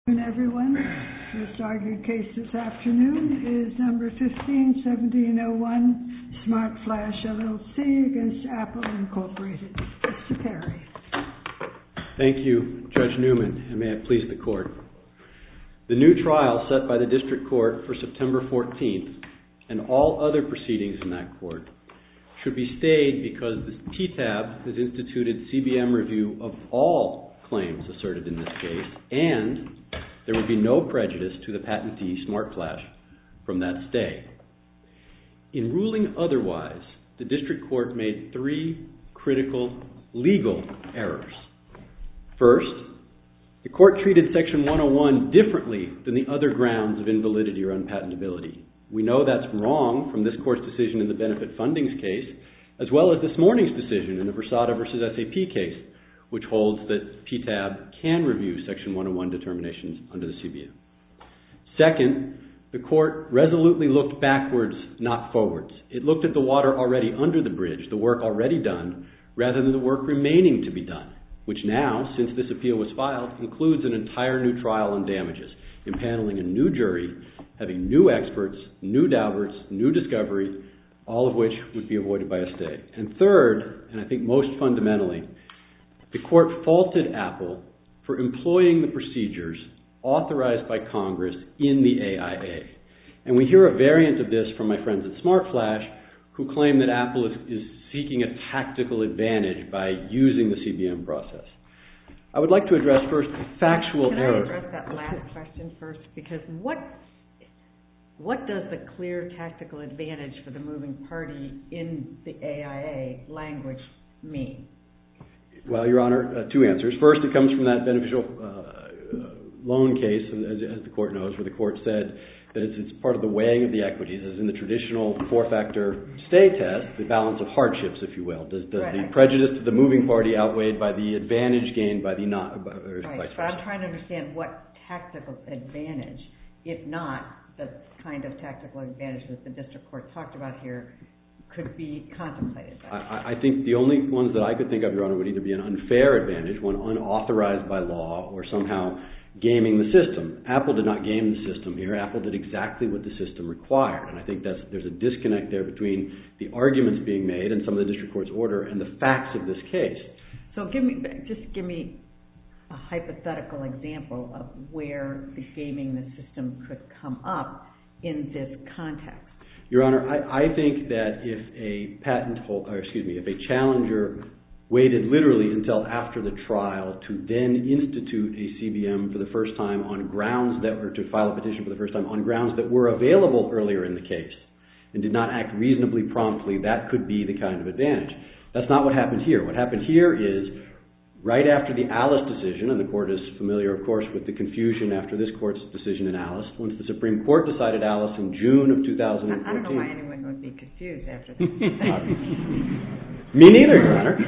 Everyone, first argued case this afternoon is number 15-1701, Smart Flash LLC against Apple Incorporated. Mr. Perry. Thank you, Judge Newman, and may it please the Court. The new trial set by the District Court for September 14th and all other proceedings in that court should be stayed because the PTAB has instituted CBM review of all claims asserted in this case, and there would be no prejudice to the patentee, Smart Flash, from that stay. In ruling otherwise, the District Court made three critical legal errors. First, the Court treated Section 101 differently than the other grounds of invalidity or unpatentability. We know that's wrong from this Court's decision in the Benefit Fundings case, as well as this morning's decision in the Versada v. SAP case, which holds that PTAB can review Section 101 determinations under the CBM. Second, the Court resolutely looked backwards, not forwards. It looked at the water already under the bridge, the work already done, rather than the work remaining to be done, which now, since this appeal was filed, includes an entire new trial on damages, impaneling a new jury, having new experts, new doubters, new discovery, all of which would be avoided by a stay. And third, and I think most fundamentally, the Court faulted Apple for employing the procedures authorized by Congress in the AIA. And we hear a variant of this from my friends at Smart Flash, who claim that Apple is seeking a tactical advantage by using the CBM process. I would like to address first a factual error. Can I address that last question first? Because what does the clear tactical advantage for the moving party in the AIA language mean? Well, Your Honor, two answers. First, it comes from that beneficial loan case, as the Court knows, where the Court said that it's part of the weighing of the equities, as in the traditional four-factor stay test, the balance of hardships, if you will. Does the prejudice to the moving party outweighed by the advantage gained by the not? Right, but I'm trying to understand what tactical advantage, if not the kind of tactical advantage that the District Court talked about here, could be contemplated. I think the only ones that I could think of, Your Honor, would either be an unfair advantage, one unauthorized by law, or somehow gaming the system. Apple did not game the system here. Apple did exactly what the system required. And I think there's a disconnect there between the arguments being made and some of the District Court's order and the facts of this case. So give me a hypothetical example of where the gaming the system could come up in this context. Your Honor, I think that if a challenger waited literally until after the trial to then institute a CBM for the first time on grounds that were to file a petition for the first time on grounds that were available earlier in the case and did not act reasonably promptly, that could be the kind of advantage. That's not what happened here. What happened here is right after the Alice decision, and the Court is familiar, of course, with the confusion after this Court's decision in Alice, once the Supreme Court decided Alice in June of 2014. I don't know why anyone would be confused after that. Me neither, Your Honor.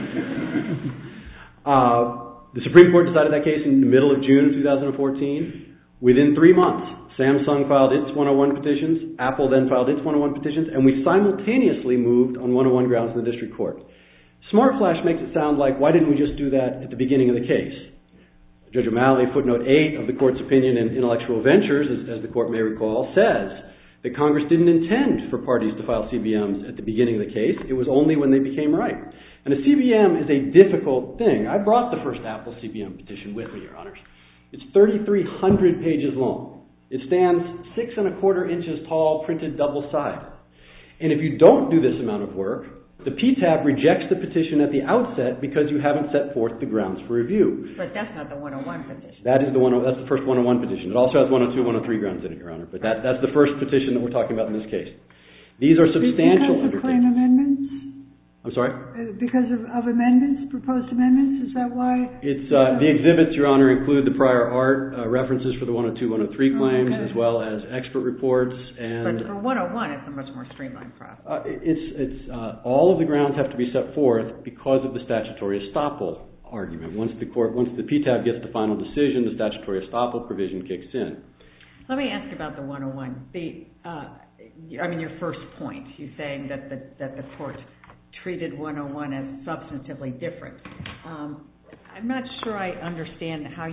The Supreme Court decided that case in the middle of June of 2014. Within 3 months, Samsung filed its 101 petitions, Apple then filed its 101 petitions, and we simultaneously moved on 101 grounds in the District Court. Smart Flash makes it sound like, why didn't we just do that at the beginning of the case? Judge O'Malley, footnote 8 of the Court's opinion in Intellectual Ventures, as the Court may recall, says that Congress didn't intend for parties to file CBMs at the beginning of the case. It was only when they became ripe. And a CBM is a difficult thing. I brought the first Apple CBM petition with me, Your Honors. It's 3,300 pages long. It stands 6 1/4 inches tall, printed double-sided. And if you don't do this amount of work, the PTAB rejects the petition at the outset because you haven't set forth the grounds for review. But that's not the 101 petition. That's the first 101 petition. It also has 102, 103 grounds in it, Your Honor. But that's the first petition that we're talking about in this case. These are substantial because of claim amendments? I'm sorry? Because of amendments, proposed amendments? Is that why? It's the exhibits, Your Honor, include the prior art references for the 102, 103 claims, as well as expert reports. But for 101, it's a much more streamlined process. All of the grounds have to be set forth because of the statutory estoppel argument. Once the PTAB gets the final decision, the statutory estoppel provision kicks in. Let me ask about the 101. Your first point, you're saying that the Court treated 101 as substantively different. I'm not sure I understand how you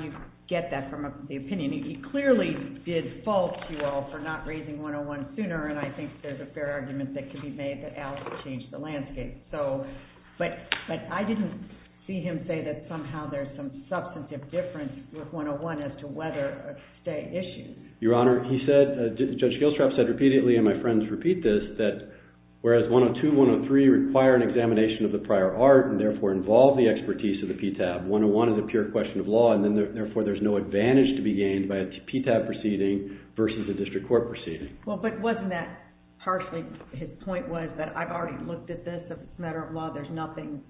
get that from the opinion. He clearly did fault you all for not raising 101 sooner, and I think there's a fair argument that could be made that Alice changed the landscape. So, but I didn't see him say that somehow there's some substantive difference with 101 as to whether a stay issues. Your Honor, he said, Judge Gilstrap said repeatedly, and my friends repeat this, that whereas 102, 103 require an examination of the prior art and therefore involve the expertise of the PTAB, 101 is a pure question of law, and then therefore there's no advantage to be gained by a PTAB proceeding versus a district court proceeding. Well, but wasn't that partially his point was that I've already looked at this, if it's a matter of law, there's nothing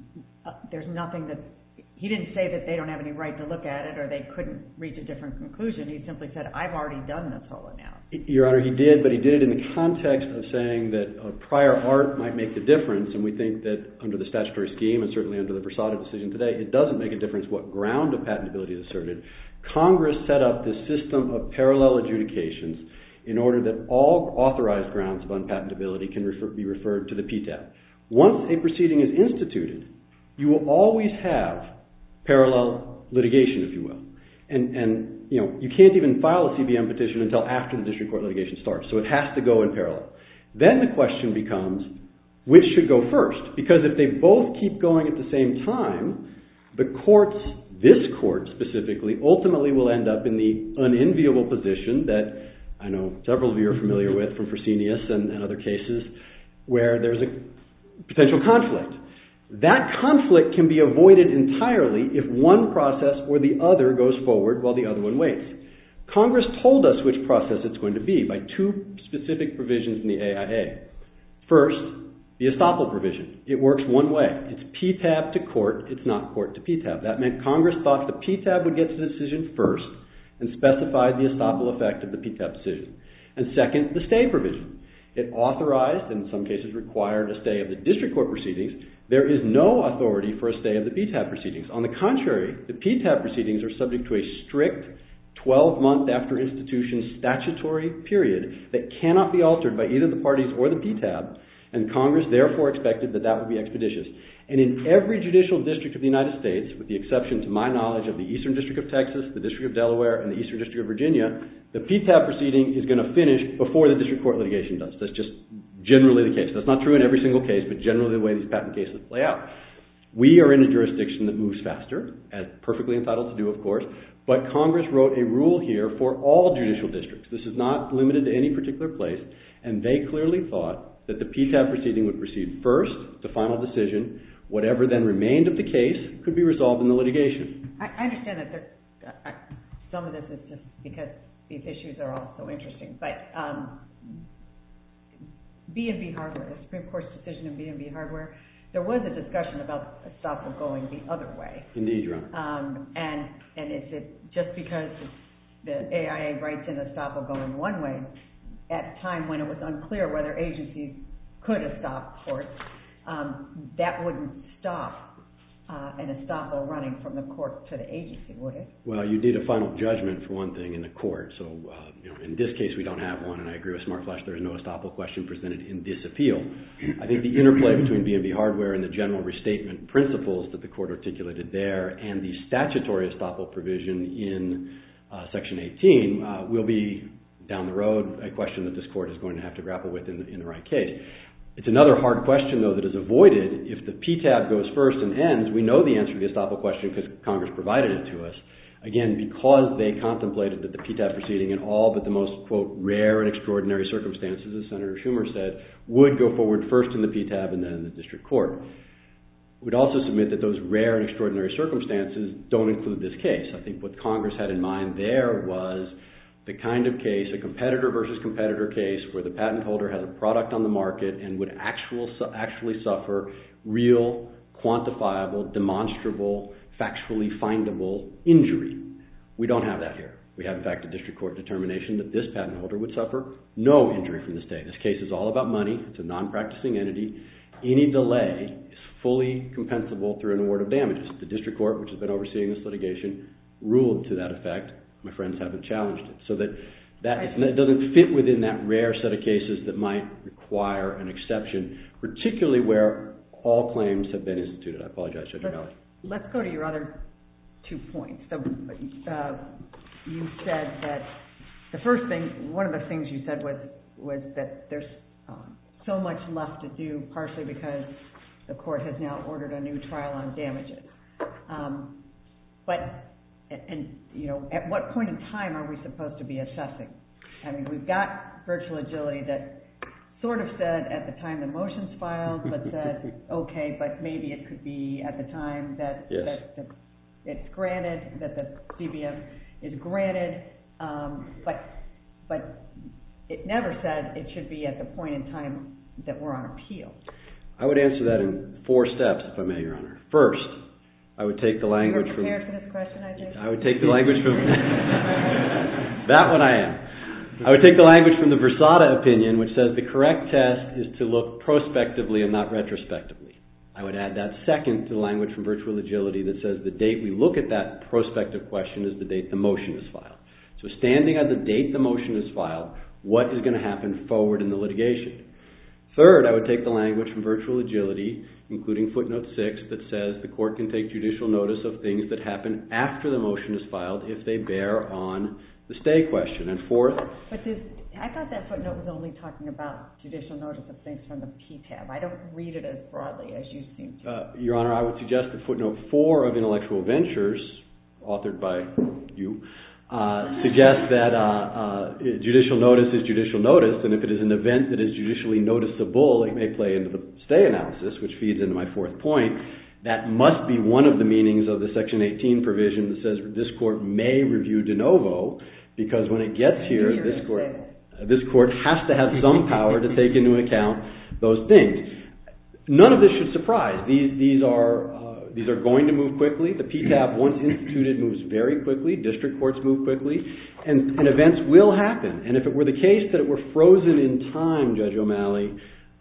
that, he didn't say that they don't have any right to look at it or they couldn't reach a different conclusion. He simply said, I've already done this whole analysis. Your Honor, he did, but he did it in the context of saying that a prior art might make the difference, and we think that under the statutory scheme and certainly under the Versada decision today, it doesn't make a difference what ground of patentability is asserted. Congress set up this system of parallel adjudications in order that all authorized grounds of unpatentability can be referred to the PTAB. Once a proceeding is instituted, you will always have parallel litigation, if you will. And you can't even file a CBM petition until after the district court litigation starts, so it has to go in parallel. Then the question becomes, which should go first? Because if they both keep going at the same time, the courts, this court specifically, ultimately will end up in the unenviable position that I know several of you are familiar with from Fresenius and other cases where there's a potential conflict. That conflict can be avoided entirely if one process or the other goes forward while the other one waits. Congress told us which process it's going to be by two specific provisions in the AIA. First, the estoppel provision. It works one way. It's PTAB to court. It's not court to PTAB. That meant Congress thought the PTAB would get to the decision first and specified the estoppel effect of the PTAB decision. And second, the stay provision. It authorized, and in some cases required, a stay of the district court proceedings. There is no authority for a stay of the PTAB proceedings. On the contrary, the PTAB proceedings are subject to a strict 12-month after institution statutory period that cannot be altered by either the parties or the PTAB, and Congress therefore expected that that would be expeditious. And in every judicial district of the United States, with the exception to my knowledge of the Eastern District of Texas, the District of Delaware, and the Eastern District of Virginia, the PTAB proceeding is going to finish before the district court litigation does. That's just generally the case. That's not true in every single case, but generally the way these patent cases play out. We are in a jurisdiction that moves faster, as perfectly entitled to do, of course, but Congress wrote a rule here for all judicial districts. This is not limited to any particular place, and they clearly thought that the PTAB proceeding would proceed first to final decision. Whatever then remained of the case could be resolved in the litigation. I understand that some of this is just because these issues are all so interesting, but B&B Hardware, the Supreme Court's decision in B&B Hardware, there was a discussion about estoppel going the other way. Indeed, Your Honor. And is it just because the AIA writes in estoppel going one way at a time when it was unclear whether agencies could estop courts, that wouldn't stop an estoppel running from the court to the agency, would it? Well, you need a final judgment, for one thing, in the court. So, in this case, we don't have one, and I agree with Smart Flash, there is no estoppel question presented in this appeal. I think the interplay between B&B Hardware and the general restatement principles that the court articulated there and the statutory estoppel provision in Section 18 will be, down the road, a question that this court is going to have to grapple with in the right case. It's another hard question, though, that is avoided. If the PTAB goes first and ends, we know the answer to the estoppel question because Congress provided it to us. Again, because they contemplated that the PTAB proceeding in all but the most, quote, rare and extraordinary circumstances, as Senator Schumer said, would go forward first in the PTAB and then in the district court. We'd also submit that those rare and extraordinary circumstances don't include this case. I think what Congress had in mind there was the kind of case, a competitor versus competitor case, where the patent holder has a product on the market and would actually suffer real, quantifiable, demonstrable, factually findable injury. We don't have that here. We have, in fact, a district court determination that this patent holder would suffer no injury from the state. This case is all about money. It's a non-practicing entity. Any delay is fully compensable through an award of damages. The district court, which has been overseeing this litigation, ruled to that effect. My friends haven't challenged it. So that doesn't fit within that rare set of cases that might require an exception, particularly where all claims have been instituted. I apologize, Judge O'Malley. Let's go to your other 2 points. You said that the first thing, one of the things you said was that there's so much left to do, partially because the court has now ordered a new trial on damages. At what point in time are we supposed to be assessing? I mean, we've got virtual agility that sort of said at the time the motion's filed, but said, okay, but maybe it could be at the time that it's granted, that the CBM is granted, but it never said it should be at the point in time that we're on appeal. I would answer that in 4 steps, if I may, Your Honor. First, I would take the language from... You were prepared for this question, I think? I would take the language from... That one I am. I would take the language from the Versada opinion, which says the correct test is to look prospectively and not retrospectively. I would add that second to the language from virtual agility that says the date we look at that prospective question is the date the motion is filed. So standing at the date the motion is filed, what is going to happen forward in the litigation? Third, I would take the language from virtual agility, including footnote 6, that says the court can take judicial notice of things that happen after the motion is filed if they bear on the stay question. And fourth... But I thought that footnote was only talking about judicial notice of things from the PTAB. I don't read it as broadly as you seem to. Your Honor, I would suggest that footnote 4 of Intellectual Ventures, authored by you, suggests that judicial notice is judicial notice, and if it is an event that is judicially noticeable, it may play into the stay analysis, which feeds into my fourth point. That must be one of the meanings of the Section 18 provision that says this court may review de novo, because when it gets here, this court has to have some power to take into account those things. None of this should surprise. These are going to move quickly. The PTAB, once instituted, moves very quickly. District courts move quickly. And events will happen. And if it were the case that it were frozen in time, Judge O'Malley,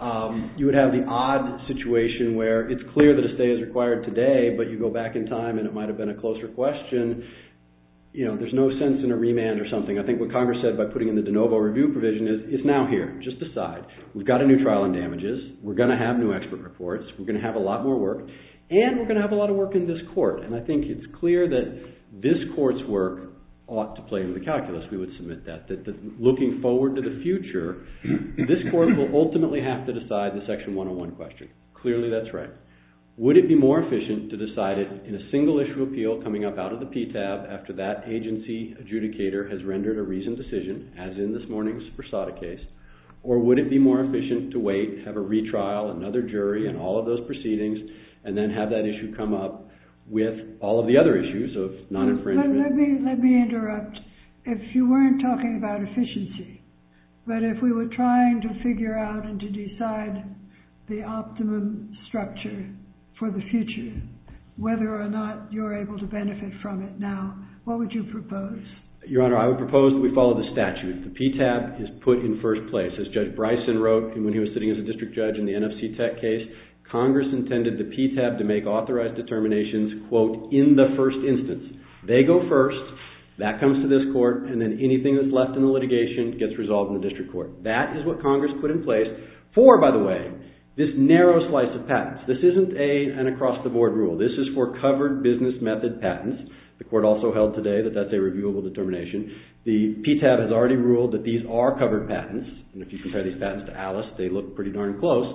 you would have the odd situation where it's clear that a stay is required today, but you go back in time and it might have been a closer question. There's no sense in a remand or something. I think what Congress said by putting in the de novo review provision is, it's now here. Just decide. We've got a new trial on damages. We're going to have new expert reports. We're going to have a lot more work. And we're going to have a lot of work in this court. And I think it's clear that this court's work ought to play into the calculus. We would submit that looking forward to the future, this court will ultimately have to decide the Section 101 question. Clearly that's right. Would it be more efficient to decide it in a single issue appeal coming up out of the PTAB after that agency adjudicator has rendered a reasoned decision, as in this morning's Versada case? Or would it be more efficient to wait, have a retrial, another jury, and all of those proceedings, and then have that issue come up with all of the other issues of non-infringement? Let me interrupt. If you weren't talking about efficiency, but if we were trying to figure out and to decide the optimum structure for the future, whether or not you're able to benefit from it now, what would you propose? Your Honor, I would propose that we follow the statute. The PTAB is put in first place. As Judge Bryson wrote when he was sitting as a district judge in the NFC Tech case, Congress intended the PTAB to make authorized determinations, quote, in the first instance. They go first, that comes to this court, and then anything that's left in the litigation gets resolved in the district court. That is what Congress put in place for, by the way, this narrow slice of patents. This isn't an across-the-board rule. This is for covered business method patents. The court also held today that that's a reviewable determination. The PTAB has already ruled that these are covered patents, and if you compare these patents to Alice, they look pretty darn close.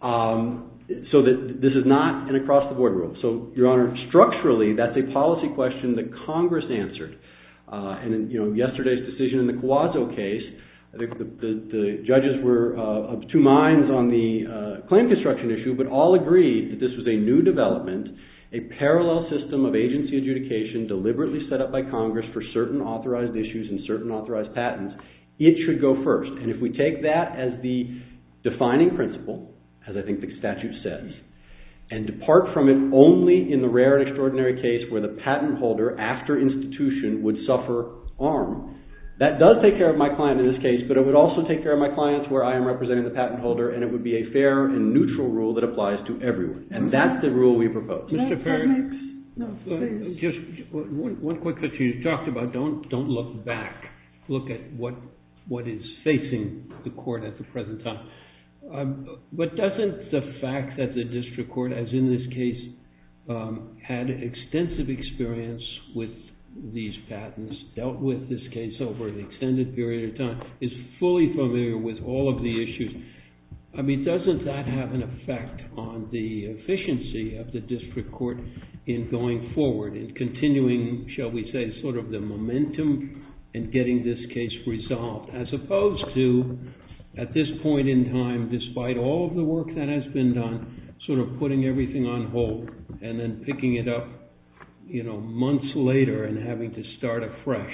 So that this is not an across-the-board rule. So, Your Honor, structurally, that's a policy question that Congress answered. And in yesterday's decision in the Coazo case, I think the judges were of two minds on the claim construction issue, but all agreed that this was a new development, a parallel system of agency adjudication deliberately set up by Congress for certain authorized issues and certain authorized patents. It should go first. And if we take that as the defining principle, as I think the statute says, and depart from it only in the rare and extraordinary case where the patent holder, after institution, would suffer harm, that does take care of my client in this case, but it would also take care of my clients where I am representing the patent holder, and it would be a fair and neutral rule that applies to everyone. And that's the rule we propose. Mr. Perry, please. just one quick question. You talked about don't look back. Look at what is facing the court at the present time. But doesn't the fact that the district court, as in this case, had extensive experience with these patents, dealt with this case over an extended period of time, is fully familiar with all of the issues. I mean, doesn't that have an effect on the efficiency of the district court in going forward, in continuing, shall we say, sort of the momentum in getting this case resolved, as opposed to, at this point in time, despite all of the work that has been done, sort of putting everything on hold and then picking it up, months later and having to start afresh?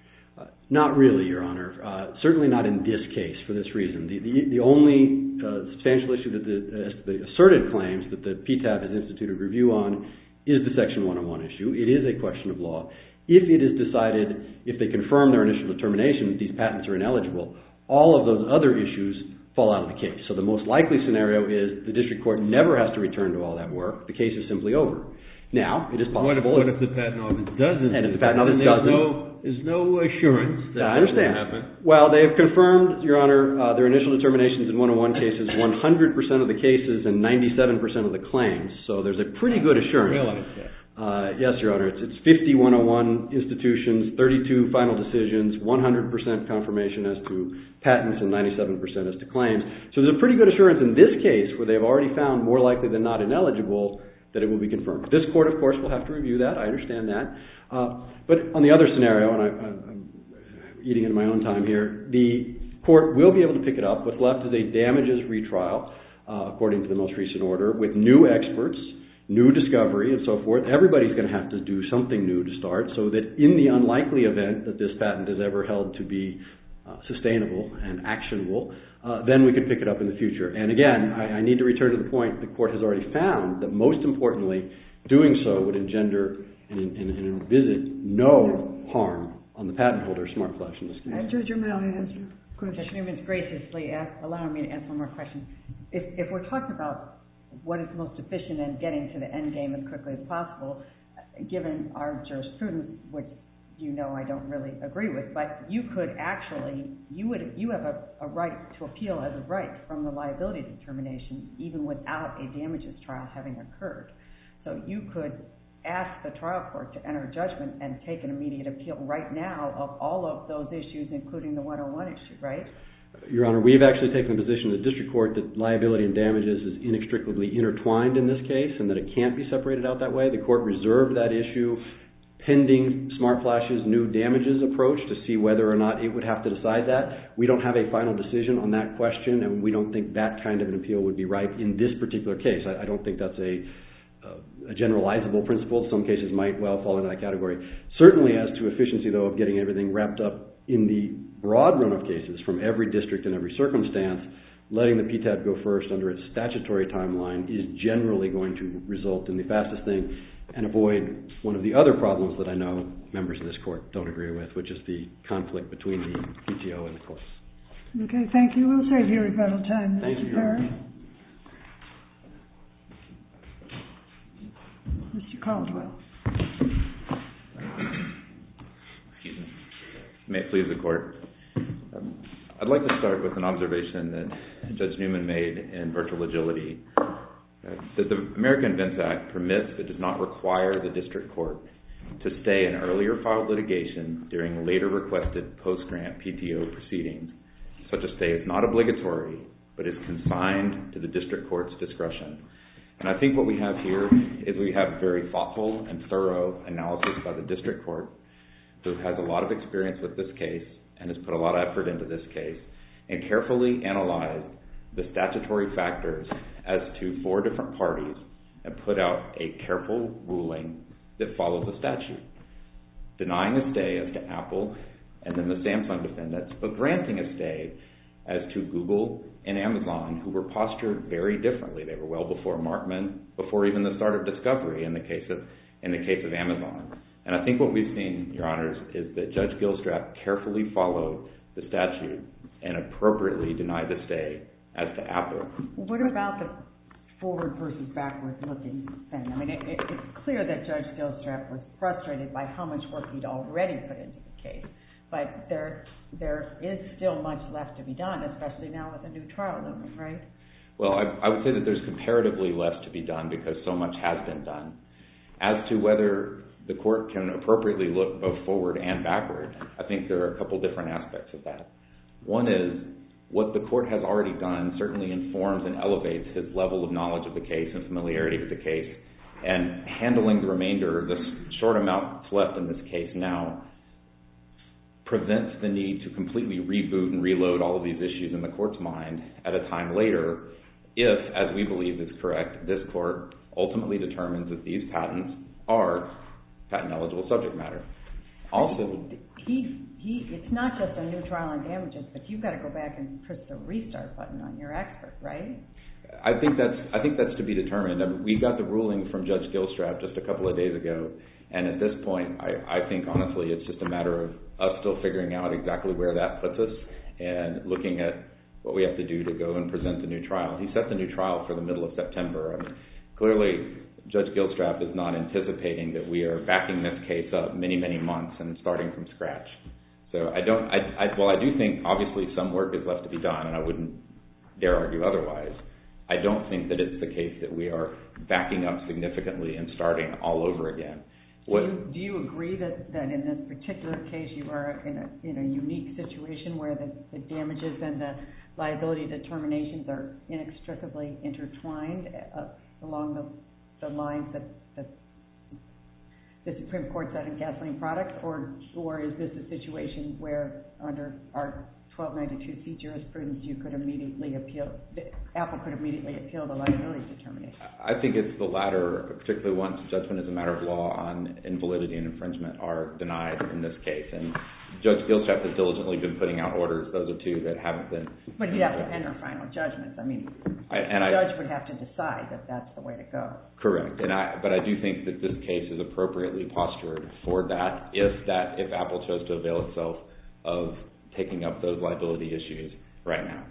Not really, Your Honor. Certainly not in this case for this reason. The only substantial issue that the asserted claims that the PTAB has instituted review on is the Section 101 issue. It is a question of law. If it is decided, if they confirm their initial determination that these patents are ineligible, all of those other issues fall out of the case. So the most likely scenario is the district court never has to return to all that work. The case is simply over. Now, it is possible. What if the patent office doesn't? And if the patent office doesn't? There's no assurance that I understand. will happen. Well, they have confirmed, Your Honor, their initial determinations in 101 cases, 100% of the cases and 97% of the claims. So there's a pretty good assurance. I realize that. Yes, Your Honor. It's 50 101 institutions, 32 final decisions, 100% confirmation as to patents and 97% as to claims. So there's a pretty good assurance in this case where they've already found more likely than not ineligible that it will be confirmed. This court, of course, will have to review that. I understand that. But on the other scenario, and I'm eating into my own time here, the court will be able to pick it up. What's left is a damages retrial, according to the most recent order, with new experts, new discovery, and so forth. Everybody's going to have to do something new to start so that in the unlikely event that this patent is ever held to be sustainable and actionable, then we could pick it up in the future. And again, I need to return to the point the court has already found that most importantly, doing so would engender and envisage no harm on the patent holder, Smart Flash, in this case. Judge O'Malley has a question. Judge Newman's graciously allowing me to ask one more question. If we're talking about what is most efficient in getting to the end game as quickly as possible, given our jurisprudence, which I don't really agree with, but you could actually, you have a right to appeal as a right from the liability determination even without a damages trial having occurred. So you could ask the trial court to enter judgment and take an immediate appeal right now of all of those issues, including the 101 issue, right? Your Honor, we've actually taken the position in the district court that liability and damages is inextricably intertwined in this case and that it can't be separated out that way. The court reserved that issue pending Smart Flash's new damages approach to see whether or not it would have to decide that. We don't have a final decision on that question, and we don't think that kind of an appeal would be right in this particular case. I don't think that's a generalizable principle. Some cases might well fall into that category. Certainly as to efficiency, though, of getting everything wrapped up in the broad run of cases from every district and every circumstance, letting the PTAB go first under its statutory timeline is generally going to result in the fastest thing and avoid one of the other problems that I know members of this court don't agree with, which is the conflict between the PTO and the courts. Okay, thank you. We'll save you rebuttal time, Thank you, Mr. Perry. Mr. Caldwell. May it please the court. I'd like to start with an observation that Judge Newman made in Virtual Agility, that the American Invents Act permits but does not require the district court to stay in earlier filed litigation during later requested post-grant PTO proceedings. Such a stay is not obligatory, but is consigned to the district court's discretion. And I think what we have here is we have very thoughtful and thorough analysis by the district court, who has a lot of experience with this case and has put a lot of effort into this case, and carefully analyzed the statutory factors as to 4 different parties and put out a careful ruling that follows the statute, denying a stay as to Apple and then the Samsung defendants, but granting a stay as to Google and Amazon, who were postured very differently. They were well before Markman, before even the start of discovery in the case of Amazon. And I think what we've seen, Your Honors, is that Judge Gilstrap carefully followed the statute and appropriately denied the stay as to Apple. Well, what about the forward versus backward looking thing? I mean, it's clear that Judge Gilstrap was frustrated by how much work he'd already put into the case. But there is still much left to be done, especially now with a new trial looming, right? Well, I would say that there's comparatively less to be done because so much has been done. As to whether the court can appropriately look both forward and backward, I think there are a couple different aspects of that. One is what the court has already done certainly informs and elevates his level of knowledge of the case and familiarity with the case, and handling the remainder, the short amount that's left in this case now, prevents the need to completely reboot and reload all of these issues in the court's mind at a time later if, as we believe is correct, this court ultimately determines that these patents are patent-eligible subject matter. Also, it's not just a new trial on damages, but you've got to go back and press the restart button on your expert, right? I think that's to be determined. I mean, we got the ruling from Judge Gilstrap just a couple of days ago, and at this point, I think honestly it's just a matter of us still figuring out exactly where that puts us and looking at what we have to do to go and present the new trial. He set the new trial for the middle of September. I mean, clearly, Judge Gilstrap is not anticipating that we are backing this case up many, many months and starting from scratch. So I do think obviously some work is left to be done, and I wouldn't dare argue otherwise. I don't think that it's the case that we are backing up significantly and starting all over again. Do you agree that in this particular case you are in a unique situation where the damages and the liability determinations are inextricably intertwined along the lines that the Supreme Court said in gasoline products, or is this a situation where under our 1292C jurisprudence you could immediately appeal, Apple could immediately appeal the liability determination? I think it's the latter, particularly once judgment as a matter of law on invalidity and infringement are denied in this case. And Judge Gilstrap has diligently been putting out orders. Those are two that haven't been. But he'd have to enter final judgments. I mean, the judge would have to decide that that's the way to go. Correct. But I do think that this case is appropriately postured for that if Apple chose to avail itself of taking up those liability issues right now.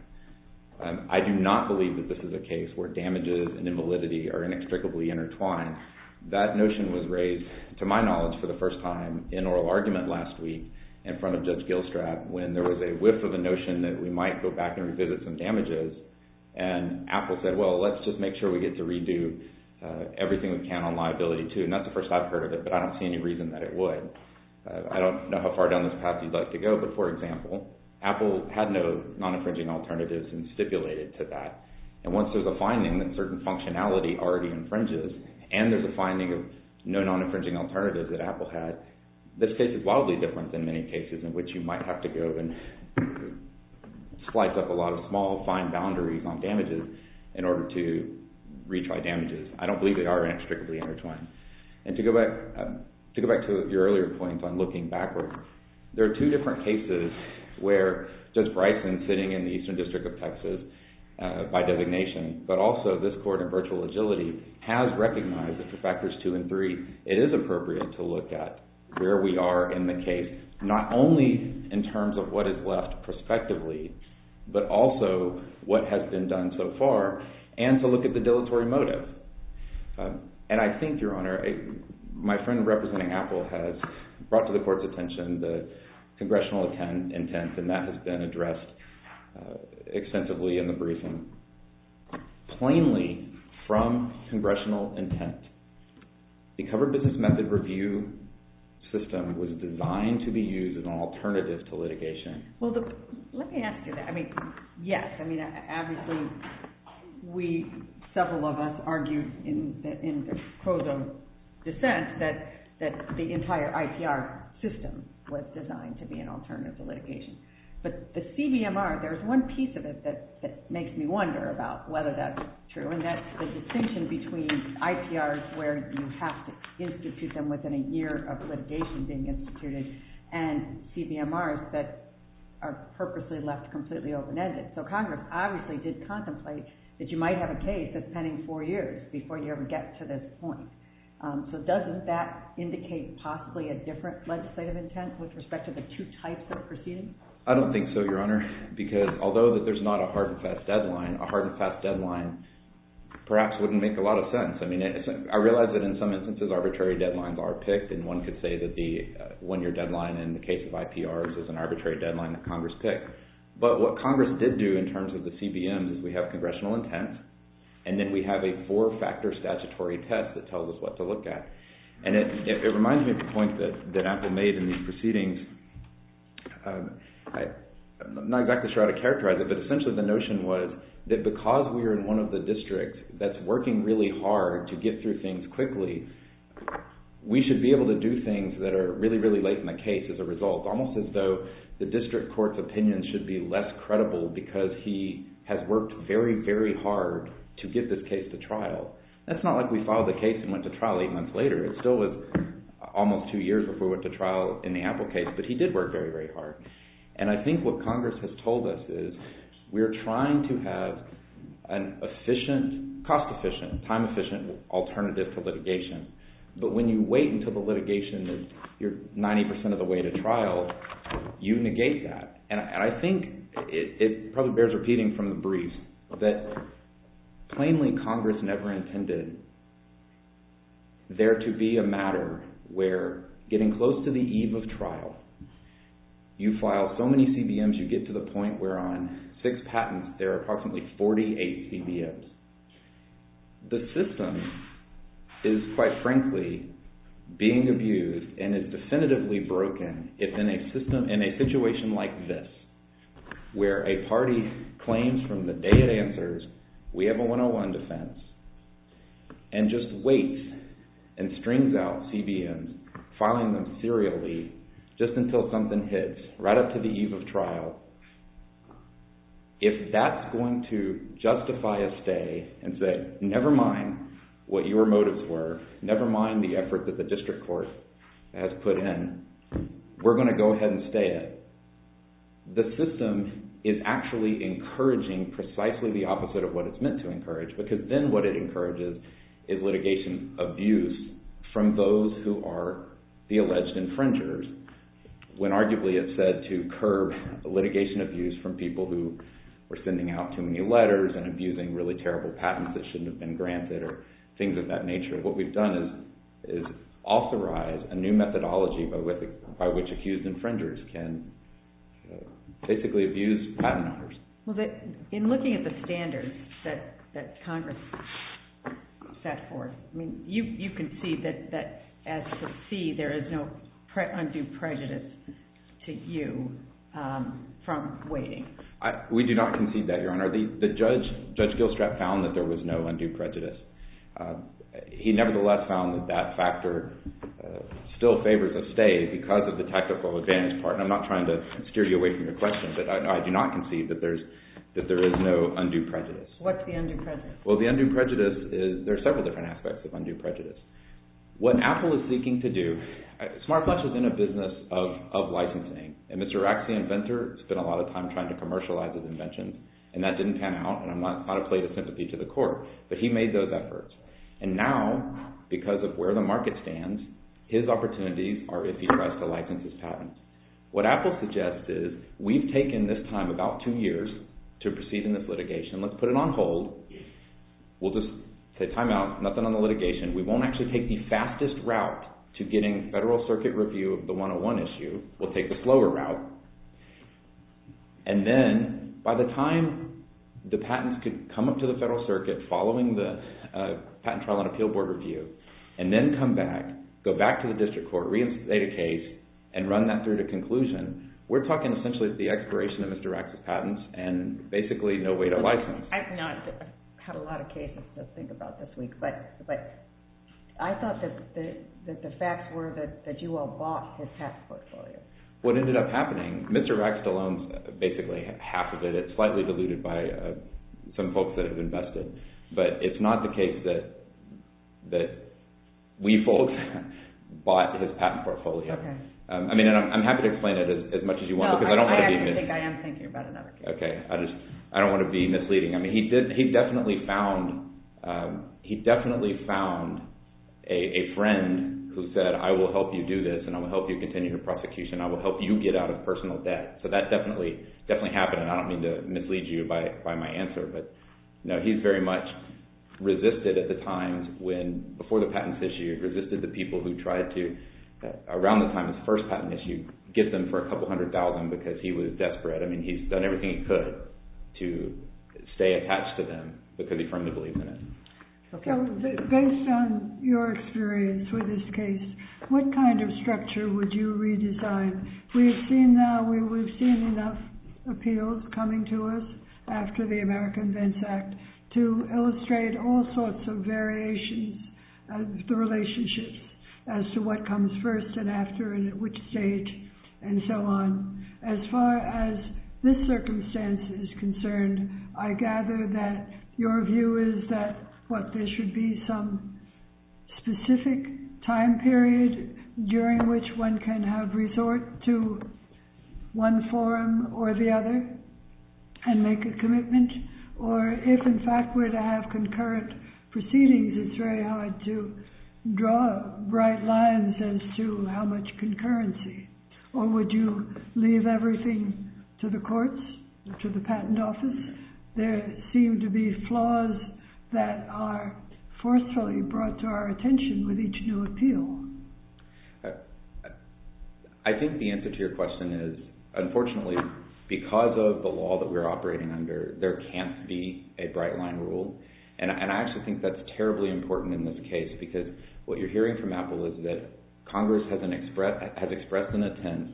I do not believe that this is a case where damages and invalidity are inextricably intertwined. That notion was raised, to my knowledge, for the first time in oral argument last week in front of Judge Gilstrap when there was a whiff of a notion that we might go back and revisit some damages, and Apple said, well, let's just make sure we get to redo everything we can on liability too. And that's the first I've heard of it, but I don't see any reason that it would. I don't know how far down this path you'd like to go, but for example, Apple had no non-infringing alternatives and stipulated to that. And once there's a finding that certain functionality already infringes, and there's a finding of no non-infringing alternatives that Apple had, this case is wildly different than many cases in which you might have to go and slice up a lot of small, fine boundaries on damages in order to retry damages. I don't believe they are inextricably intertwined. And to go back to your earlier point on looking backward, there are two different cases where Judge Bryson, sitting in the Eastern District of Texas by designation, but also this court in virtual agility, has recognized that for factors 2 and 3, it is appropriate to look at where we are in the case, not only in terms of what is left prospectively, but also what has been done so far, and to look at the dilatory motive. And I think, Your Honor, my friend representing Apple has brought to the court's attention the congressional intent, and that has been addressed extensively in the briefing. Plainly, from congressional intent, the covered business method review system was designed to be used as an alternative to litigation. Well, let me ask you that. I mean, yes. I mean, obviously, several of us argued in the Crozo dissent that the entire IPR system was designed to be an alternative to litigation. But the CBMR, there's one piece of it that makes me wonder about whether that's true, and that's the distinction between IPRs where you have to institute them within a year of litigation being instituted, and CBMRs that are purposely left completely open-ended. So Congress obviously did contemplate that you might have a case that's pending 4 years before you ever get to this point. So doesn't that indicate possibly a different legislative intent with respect to the two types of proceedings? I don't think so, Your Honor, because although that there's not a hard and fast deadline, a hard and fast deadline perhaps wouldn't make a lot of sense. I mean, I realize that in some instances arbitrary deadlines are picked, and one could say that the one-year deadline in the case of IPRs is an arbitrary deadline that Congress picked. But what Congress did do in terms of the CBMs is we have congressional intent, and then we have a 4-factor statutory test that tells us what to look at. And it reminds me of the point that Apple made in these proceedings. I'm not exactly sure how to characterize it, but essentially the notion was that because we are in one of the districts that's working really hard to get through things quickly, we should be able to do things that are really, really late in the case as a result, almost as though the district court's opinion should be less credible because he has worked very, very hard to get this case to trial. That's not like we filed the case and went to trial 8 months later. It still was almost 2 years before we went to trial in the Apple case, but he did work very, very hard. And I think what Congress has told us is we're trying to have an efficient, cost-efficient, time-efficient alternative to litigation. But when you wait until the litigation is you're 90% of the way to trial, you negate that. And I think it probably bears repeating from the briefs that plainly Congress never intended there to be a matter where getting close to the eve of trial, you file so many CBMs, you get to the point where on 6 patents there are approximately 48 CBMs. The system is, quite frankly, being abused and is definitively broken if in a situation like this, where a party claims from the day it answers, we have a 101 defense, and just waits and strings out CBMs, filing them serially just until something hits, right up to the eve of trial. If that's going to justify a stay and say, never mind what your motives were, never mind the effort that the district court has put in, we're going to go ahead and stay it. The system is actually encouraging precisely the opposite of what it's meant to encourage, because then what it encourages is litigation abuse from those who are the alleged infringers, when arguably it's said to curb litigation abuse from people who were sending out too many letters and abusing really terrible patents that shouldn't have been granted or things of that nature. What we've done is authorize a new methodology by which accused infringers can basically abuse patent owners. Well, in looking at the standards that Congress set forth, I mean, you can see that as to C, there is no undue prejudice to you from waiting. We do not concede that, Your Honor. The Judge Gilstrap found that there was no undue prejudice. He nevertheless found that factor still favors a stay because of the tactical advantage part. And I'm not trying to steer you away from your question, but I do not concede that there is no undue prejudice. What's the undue prejudice? Well, the undue prejudice is, there are several different aspects of undue prejudice. What Apple is seeking to do, SmartFlash is in a business of licensing, and Mr. Rax, the inventor, spent a lot of time trying to commercialize his inventions, and that didn't pan out, and I'm not a plea of sympathy to the court, but he made those efforts. And now, because of where the market stands, his opportunities are if he tries to license his patents. What Apple suggests is, we've taken this time about 2 years to proceed in this litigation. Let's put it on hold. We'll just say time out, nothing on the litigation. We won't actually take the fastest route to getting Federal Circuit review of the 101 issue. We'll take the slower route. And then, by the time the patents could come up to the Federal Circuit following the Patent Trial and Appeal Board review, and then come back, go back to the district court, reinstate a case, and run that through to conclusion, we're talking essentially the expiration of Mr. Rax's patents and basically no way to license. I've had a lot of cases to think about this week, but I thought that the facts were that you all bought his patent portfolio. What ended up happening, Mr. Rax still owns basically half of it. It's slightly diluted by some folks that have invested, but it's not the case that we folks bought his patent portfolio. Okay. I mean, and I'm happy to explain it as much as you want, because I don't want to be I think I am thinking about another case. Okay, I don't want to be misleading. I mean, he definitely found a friend who said, I will help you do this, and I will help you continue your prosecution. I will help you get out of personal debt. So that definitely happened, and I don't mean to mislead you by my answer, but no, he's very much resisted at the times when, before the patents issued, resisted the people who tried to, around the time his first patent issued, get them for $200,000 because he was desperate. I mean, he's done everything he could to stay attached to them because he firmly believes in it. Okay. So based on your experience with this case, what kind of structure would you redesign? We've seen enough appeals coming to us after the American Vents Act to illustrate all sorts of variations of the relationships as to what comes first and after and at which stage and so on. As far as this circumstance is concerned, I gather that your view is that there should be some specific time period during which one can have resort to one forum or the other and make a commitment, or if in fact we're to have concurrent proceedings, it's very hard to draw bright lines as to how much concurrency. Or would you leave everything to the courts, to the patent office? There seem to be flaws that are forcefully brought to our attention with each new appeal. I think the answer to your question is, unfortunately, because of the law that we're operating under, there can't be a bright line rule. And I actually think that's terribly important in this case, because what you're hearing from Apple is that Congress has expressed an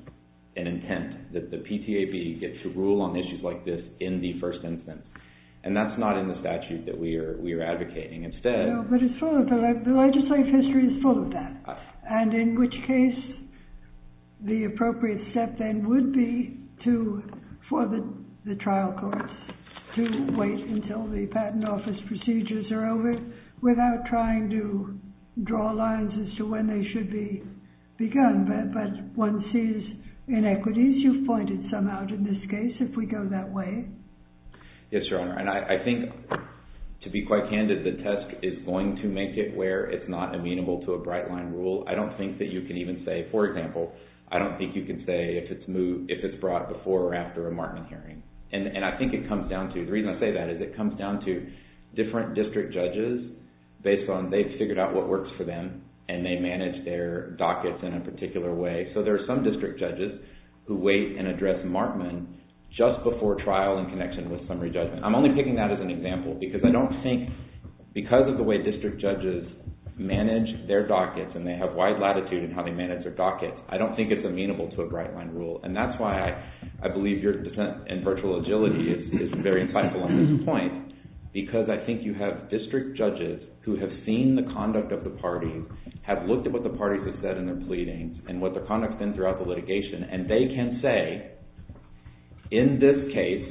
intent that the PTAB get to rule on issues like this in the first instance. And that's not in the statute that we are advocating. Instead... No, but it's full of the legislative history is full of that. And in which case, the appropriate step then would be for the trial courts to wait until the patent office procedures are over without trying to draw lines as to when they should be begun. But one sees inequities. You've pointed some out in this case, if we go that way. Yes, Your Honor. And I think, to be quite candid, the test is going to make it where it's not amenable to a bright line rule. I don't think that you can even say, for example, I don't think you can say if it's brought before or after a Markman hearing. And I think it comes down to, the reason I say that is it comes down to different district judges based on they've figured out what works for them and they manage their dockets in a particular way. So there are some district judges who wait and address Markman just before trial in connection with summary judgment. I'm only picking that as an example because I don't think, because of the way district judges manage their dockets and they have wide latitude in how they manage their dockets, I don't think it's amenable to a bright line rule. And that's why I believe your dissent in virtual agility is very insightful on this point, because I think you have district judges who have seen the conduct of the parties, have looked at what the parties have said in their pleadings and what their conduct's been throughout the litigation, and they can say, in this case,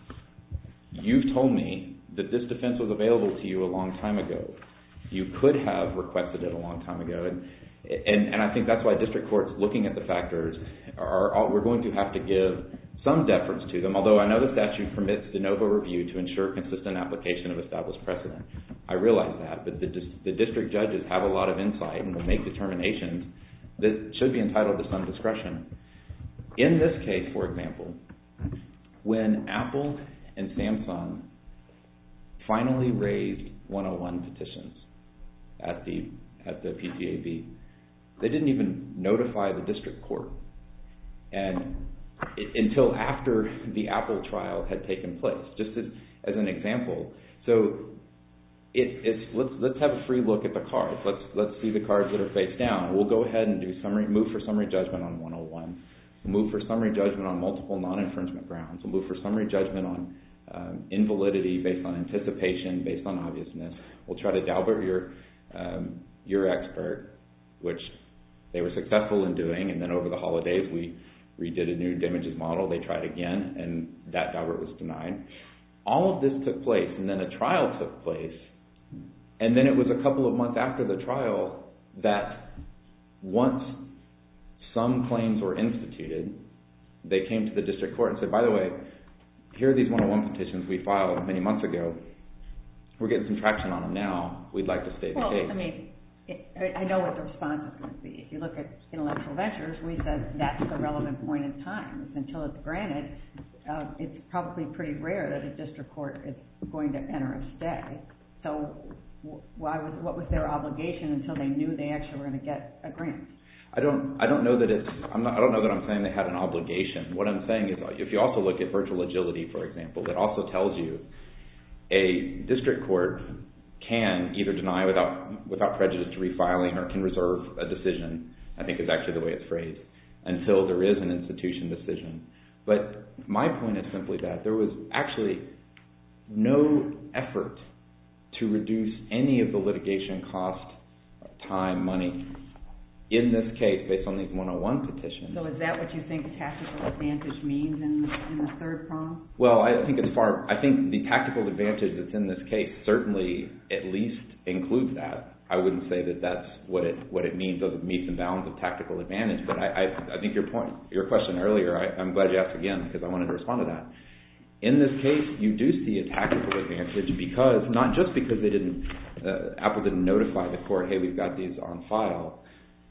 you've told me that this defense was available to you a long time ago. You could have requested it a long time ago. And I think that's why district courts, looking at the factors, we're going to have to give some deference to them, although I know the statute permits de novo review to ensure consistent application of established precedent. I realize that, but the district judges have a lot of insight and will make determinations that should be entitled to some discretion. In this case, for example, when Apple and Samsung finally raised 101 petitions at the PTAB, they didn't even notify the district court until after the Apple trial had taken place, just as an example. So let's have a free look at the cards. Let's see the cards that are face down. We'll go ahead and move for summary judgment on 101. We'll move for summary judgment on multiple non-infringement grounds. We'll move for summary judgment on invalidity based on anticipation, based on obviousness. We'll try to Daubert your expert, which they were successful in doing, and then over the holidays we redid a new damages model. They tried again, and that Daubert was denied. All of this took place, and then a trial took place, and then it was a couple of months after the trial that once some claims were instituted, they came to the district court and said, by the way, here are these 101 petitions we filed many months ago. We're getting some traction on them now. We'd like to stay the case. Well, I mean, I know what the response is going to be. If you look at intellectual ventures, we said that's the relevant point in time. Until it's granted, it's probably pretty rare that a district court is going to enter a stay. So what was their obligation until they knew they actually were going to get a grant? I don't know that I'm saying they had an obligation. What I'm saying is, if you also look at virtual agility, for example, that also tells you a district court can either deny without prejudice to refiling or can reserve a decision, I think is actually the way it's phrased, until there is an institution decision. But my point is simply that there was actually no effort to reduce any of the litigation cost, time, money in this case based on these 101 petitions. So is that what you think tactical advantage means in the third prong? Well, I think the tactical advantage that's in this case certainly at least includes that. I wouldn't say that that's what it means of the metes and bounds of tactical advantage, but I think your question earlier, I'm glad you asked again because I wanted to respond to that. In this case, you do see a tactical advantage because, not just because Apple didn't notify the court, hey, we've got these on file.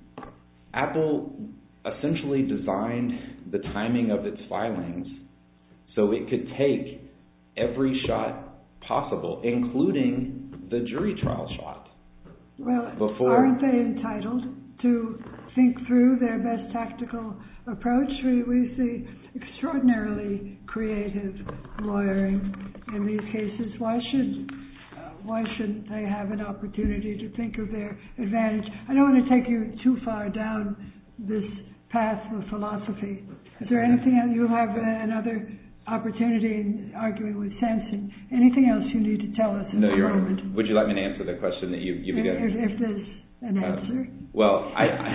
Apple essentially designed the timing of its filings so it could take every shot possible, including the jury trial shot. Well, aren't they entitled to think through their best tactical approach? We see extraordinarily creative lawyering in these cases. Why shouldn't they have an opportunity to think of their advantage? I don't want to take you too far down this path of philosophy. Is there anything else? You have another opportunity in arguing with Sampson. Anything else you need to tell us at the moment? Would you like me to answer the question that you began? If there's an answer. Well,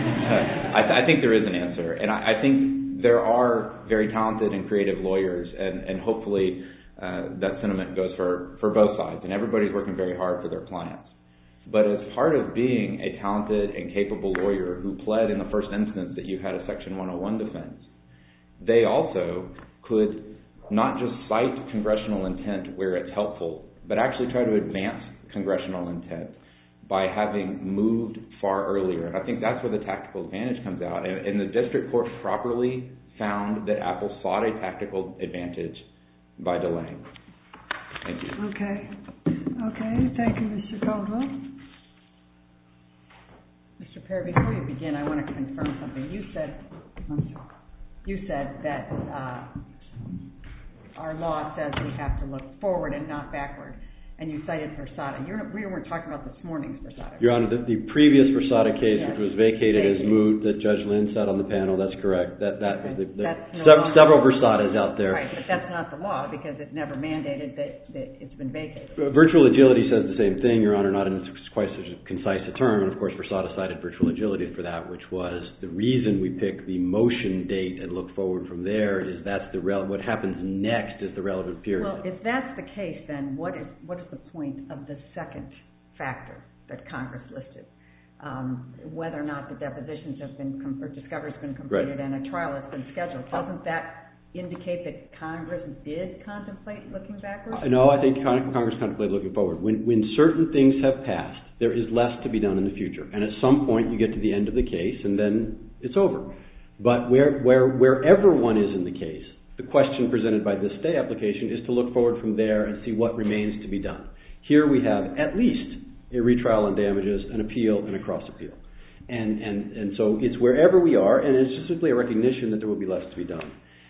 I think there is an answer. And I think there are very talented and creative lawyers, and hopefully that sentiment goes for both sides. And everybody's working very hard for their clients. But as part of being a talented and capable lawyer who pled in the first instance that you had a Section 101 defense, they also could not just cite congressional intent where it's helpful, but actually try to advance congressional intent by having moved far earlier. And I think that's where the tactical advantage comes out. And the district court properly found that Apple sought a tactical advantage by delaying. Thank you. Okay. Thank you, Mr. Caldwell. Mr. Perry, before you begin, I want to confirm something. You said that our law says we have to look forward and not backward, and you cited Versada. We weren't talking about this morning's Versada. Your Honor, the previous Versada case, which was vacated as moot, that Judge Lynn sat on the panel, that's correct. Several Versadas out there. Right, but that's not the law because it never mandated that it's been vacated. Virtual agility says the same thing, Your Honor, not in quite such a concise a term. And, of course, Versada cited virtual agility for that, which was the reason we pick the motion date and look forward from there is what happens next is the relevant period. Well, if that's the case, then what is the point of the second factor that Congress listed? Whether or not the depositions have been, or discovery has been completed and a trial has been scheduled. Doesn't that indicate that Congress did contemplate looking backwards? No, I think Congress contemplated looking forward. When certain things have passed, there is less to be done in the future. And at some point, you get to the end of the case, and then it's over. But wherever one is in the case, the question presented by this stay application is to look forward from there and see what remains to be done. Here we have at least a retrial on damages, an appeal, and a cross appeal. And so it's wherever we are, and it's just simply a recognition that there will be less to be done.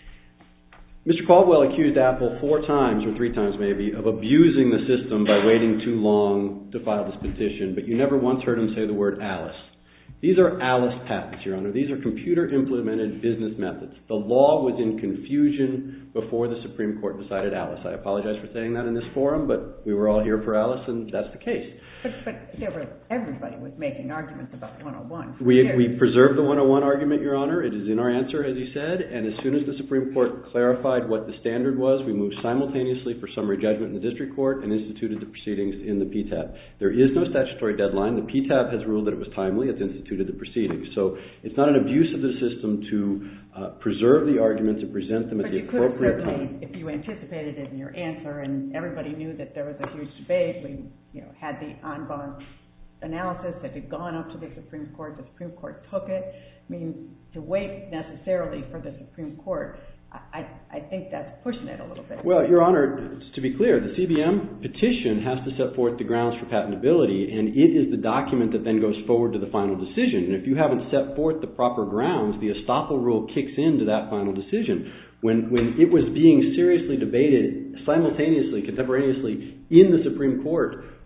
Mr. Caldwell accused Apple 4 times, or 3 times maybe, of abusing the system by waiting too long to file this petition, but you never once heard him say the word Alice. These are Alice patents, Your Honor. These are computer-implemented business methods. The law was in confusion before the Supreme Court decided Alice. I apologize for saying that in this forum, but we were all here for Alice, and that's the case. But everybody was making arguments about 101. We preserved the 101 argument, Your Honor. It is in our answer, as you said, and as soon as the Supreme Court clarified what the standard was, we moved simultaneously for summary judgment in the district court and instituted the proceedings in the PTAB. There is no statutory deadline. The PTAB has ruled that it was timely. It's instituted the proceedings. So it's not an abuse of the system to preserve the arguments and present them at the appropriate time. If you anticipated it in your answer and everybody knew that there was a huge debate, we had the en banc analysis that had gone up to the Supreme Court. The Supreme Court took it. I mean, to wait necessarily for the Supreme Court, I think that's pushing it a little bit. Well, Your Honor, to be clear, the CBM petition has to set forth the grounds for patentability, and it is the document that then goes forward to the final decision. And if you haven't set forth the proper grounds, the estoppel rule kicks into that final decision. When it was being seriously debated simultaneously, contemporaneously, in the Supreme Court,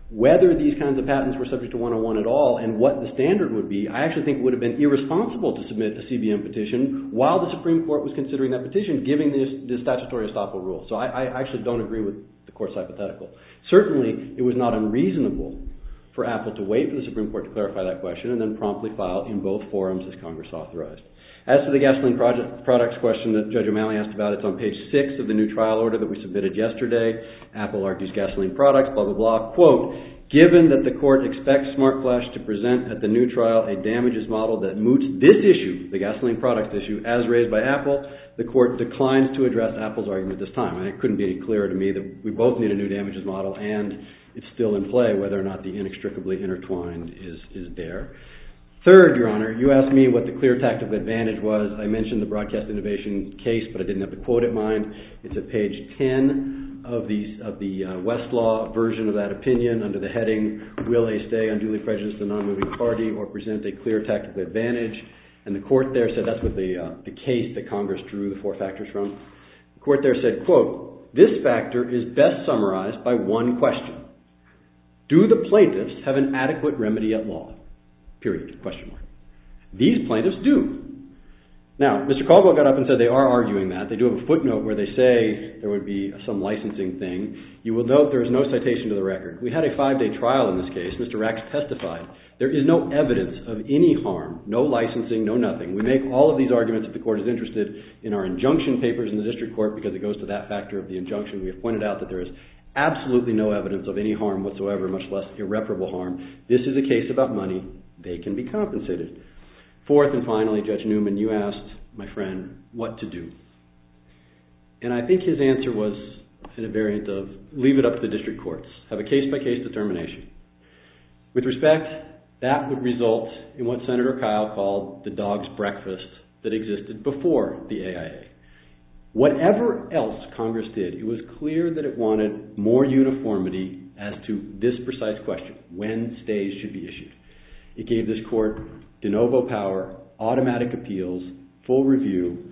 whether these kinds of patents were subject to 101 at all and what the standard would be, I actually think it would have been irresponsible to submit a CBM petition while the Supreme Court was considering that petition, given the statutory estoppel rule. So I actually don't agree with the Court's hypothetical. Certainly, it was not unreasonable for Apple to wait for the Supreme Court to clarify that question and then promptly file in both forums as Congress authorized. As to the gasoline products question that Judge O'Malley asked about, it's on page 6 of the new trial order that we submitted yesterday. Apple argues gasoline products, blah, blah, blah. Quote, given that the Court expects Smart Flash to present at the new trial a damages model that moots this issue, the gasoline products issue, as raised by Apple, the Court declines to address Apple's argument this time. And it couldn't be any clearer to me that we both need a new damages model and it's still in play whether or not the inextricably intertwined is there. Third, Your Honor, you asked me what the clear tactical advantage was. I mentioned the broadcast innovation case, but I didn't have the quote in mind. It's at page 10 of the Westlaw version of that opinion under the heading, will a stay unduly prejudice the non-moving party or present a clear tactical advantage? And the Court there said, that's what the case that Congress drew the 4 factors from. The Court there said, quote, this factor is best summarized by one question. Do the plaintiffs have an adequate remedy at law? Period. Question mark. These plaintiffs do. Now, Mr. Caldwell got up and said they are arguing that. They do have a footnote where they say there would be some licensing thing. You will note there is no citation to the record. We had a 5-day trial in this case. Mr. Rax testified. There is no evidence of any harm, no licensing, no nothing. We make all of these arguments if the Court is interested in our injunction papers in the District Court because it goes to that factor of the injunction. We have pointed out that there is absolutely no evidence of any harm whatsoever, much less irreparable harm. This is a case about money. They can be compensated. Fourth and finally, Judge Newman, you asked my friend what to do. And I think his answer was in a variant of leave it up to the district courts. Have a case-by-case determination. With respect, that would result in what Senator Kyle called the dog's breakfast that existed before the AIA. Whatever else Congress did, it was clear that it wanted more uniformity as to this precise question, when stays should be issued. It gave this Court de novo power, automatic appeals, full review,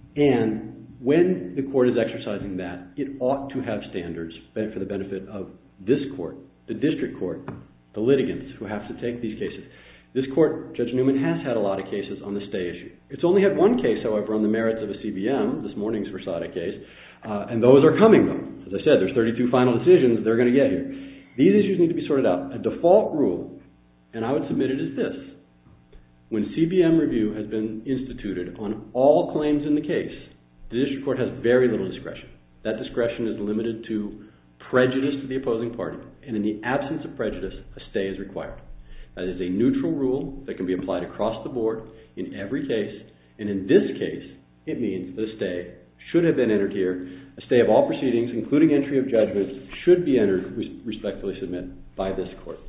and when the Court is exercising that, it ought to have standards for the benefit of this Court, the District Court, the litigants who have to take these cases. This Court, Judge Newman, has had a lot of cases on the stay issue. It's only had one case, however, on the merits of a CBM, this morning's Versada case, and those are coming, though. As I said, there's 32 final decisions they're going to get here. These issues need to be sorted out. A default rule, and I would submit it as this. When CBM review has been instituted on all claims in the case, the District Court has very little discretion. That discretion is limited to prejudice to the opposing party, and in the absence of prejudice, a stay is required. That is a neutral rule that can be applied across the board in every case, and in this case, it means that a stay should have been entered here. A stay of all proceedings, including entry of judgments, should be entered, respectfully submit, by this Court.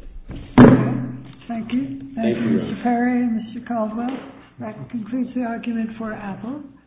Thank you. Thank you, Mr. Perry and Mr. Caldwell. That concludes the argument for Apple.